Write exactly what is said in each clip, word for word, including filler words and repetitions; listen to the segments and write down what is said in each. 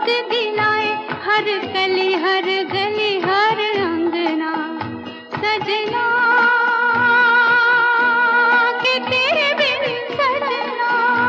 याद दिलाए हर गली हर गली हर अंगना सजना के तेरे बिन सजना।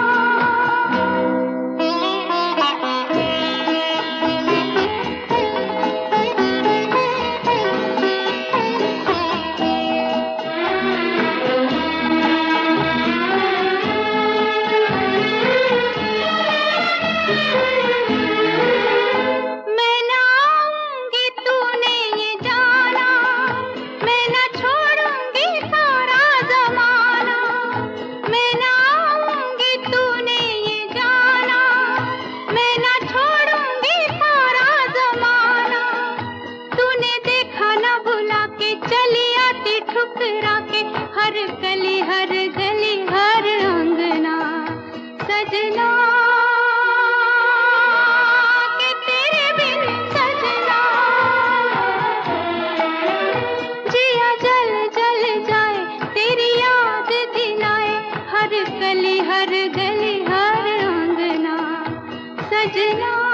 मैं ना आऊंगी तूने ये जाना, मैं ना छोड़ूंगी सारा जमाना। मैं ना आऊंगी तूने ये जाना, मैं ना छोड़ूंगी सारा जमाना। तूने देखा ना भुला के चली आती ठुकरा के हर गली हर गली हर अंगना सजना के तेरे बिन सजना। जिया जल जल जाए तेरी याद दिलाए हर गली हर गली हर अंगना सजना।